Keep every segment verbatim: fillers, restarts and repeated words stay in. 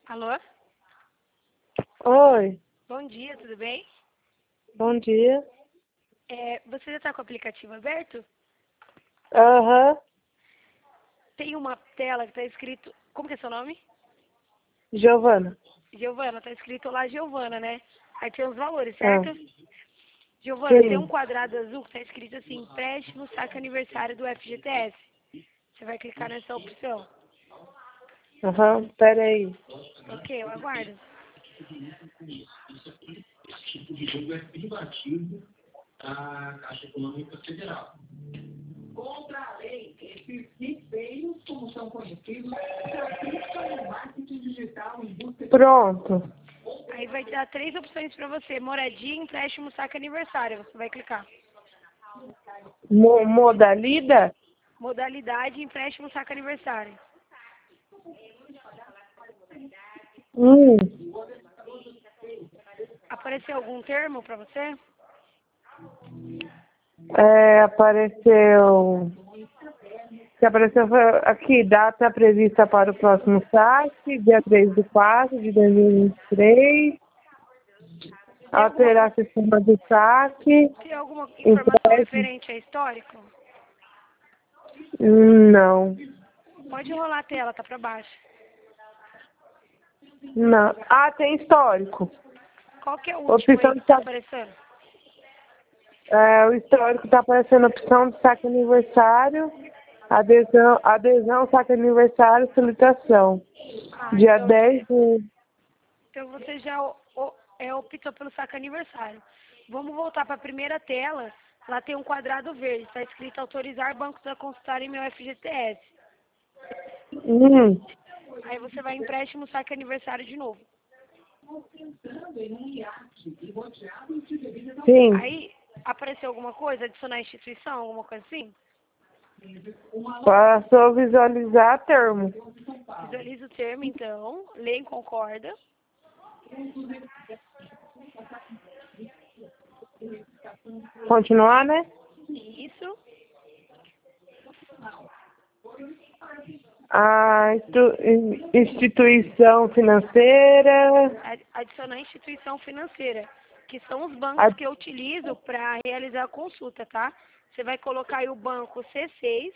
Alô? Oi, Bom dia, tudo bem? bom dia. É, você já está com o aplicativo aberto? Aham, Tem uma tela que está escrito... Como que é seu nome? Giovana. Giovana, está escrito lá Giovana, né? Aí tem os valores, Ah, certo? Giovana, tem um sim. quadrado azul que está escrito assim, empréstimo saque aniversário do F G T S. Você vai clicar nessa opção. Aham, peraí. Ok, eu aguardo. Tipo de jogo é privativo da Caixa Econômica Federal. Contra a lei, esses ribeiros, como são conhecidos, praticam o marketing digital em busca de... Pronto. Aí vai dar três opções para você. Moradia, empréstimo, saque aniversário. Você vai clicar. Mo modalida? Modalidade, empréstimo, saque aniversário. Hum, Apareceu algum termo para você? é, apareceu... Que apareceu foi aqui, data prevista para o próximo saque, dia três de quatro de dois mil e vinte e três. Tem alguma, Alterar sistema de saque. tem alguma informação Empréstimo. referente a histórico? Hum, Não. Pode rolar a tela, tá para baixo. Não. Ah, tem histórico. Qual que é o último Opção aí que de está saque. aparecendo? É, o histórico está aparecendo a opção de saque aniversário, adesão, adesão, saque aniversário, solicitação. Ah, Dia então dez você, de... então você já o- o- é, optou pelo saque aniversário. Vamos voltar para a primeira tela. Lá tem um quadrado verde. Está escrito autorizar bancos a consultarem meu F G T S. Hum, Aí você vai empréstimo, saque aniversário de novo. sim. Aí apareceu alguma coisa? Adicionar instituição, alguma coisa assim? Passou a visualizar termo. Visualiza o termo, então. Lê e concorda. Continuar, né? Isso. A institu- instituição financeira. Ad- Adicionar instituição financeira, que são os bancos A, que eu utilizo para realizar a consulta, tá? Você vai colocar aí o banco C seis.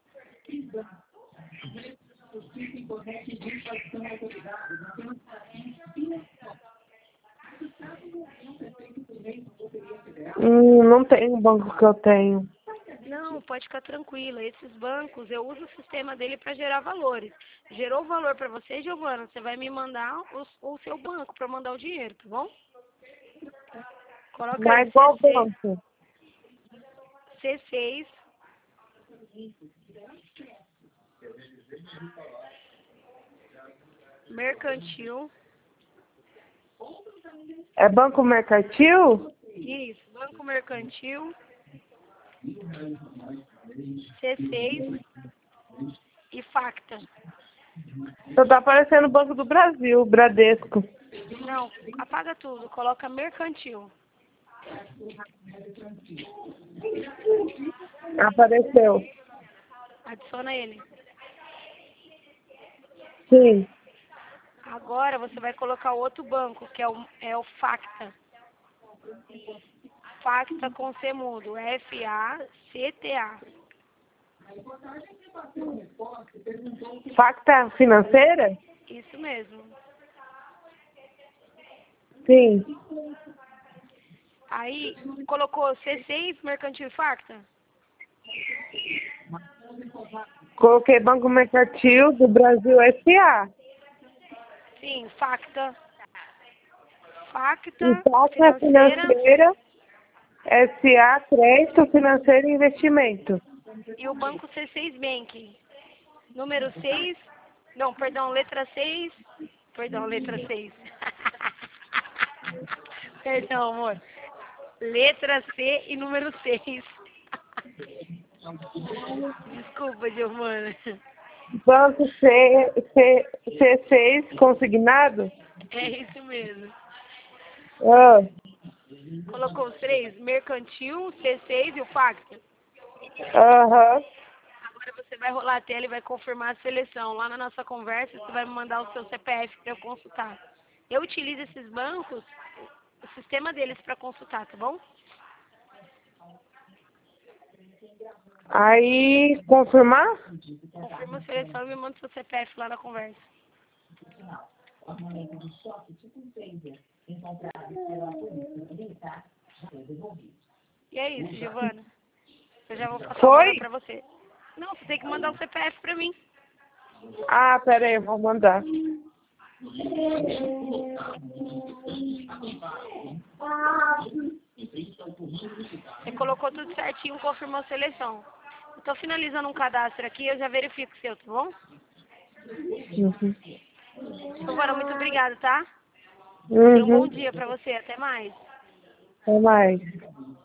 hum, não tem o banco que eu tenho. Não, pode ficar tranquila. Esses bancos, eu uso o sistema dele para gerar valores. Gerou valor para você, Giovana, você vai me mandar os- o seu banco para mandar o dinheiro, tá bom? Coloca aí Mas qual C seis, banco? C seis, mercantil. É banco mercantil? Isso, banco mercantil, C seis e Facta. Só tá aparecendo o Banco do Brasil, Bradesco. Não, apaga tudo, coloca mercantil. Apareceu. Adiciona ele. Sim. Agora você vai colocar outro banco, que é o, é o Facta. Facta com C mudo, F A C T A. Facta financeira? Isso mesmo. Sim. Aí, colocou C seis, mercantil e Facta? Coloquei Banco Mercantil do Brasil S A. Sim, Facta. E Facta Facta financeira financeira, S A Crédito Financeiro e Investimento. e o banco C seis Bank. Número seis, não, perdão, letra seis, perdão, letra seis. Perdão, amor. Letra C e número seis. Desculpa, Giovana. Banco C, C, C seis consignado? É isso mesmo. Ah, Colocou os três, mercantil, C seis e o Facta. aham. Agora você vai rolar a tela e vai confirmar a seleção. Lá na nossa conversa, você vai me mandar o seu C P F para eu consultar. Eu utilizo esses bancos, o sistema deles para consultar, tá bom? Aí, confirmar? Confirma a seleção e me manda o seu C P F lá na conversa. E é isso, Giovana. Eu já vou passar o Foi? valor pra você. Não, você tem que mandar o C P F pra mim. Ah, pera aí, eu vou mandar. Você colocou tudo certinho, confirmou a seleção. Eu tô finalizando um cadastro aqui, eu já verifico o seu, tá bom? Uhum. Giovana, muito obrigada, tá? Tenha um bom Uhum. dia pra você. Até mais. Até mais.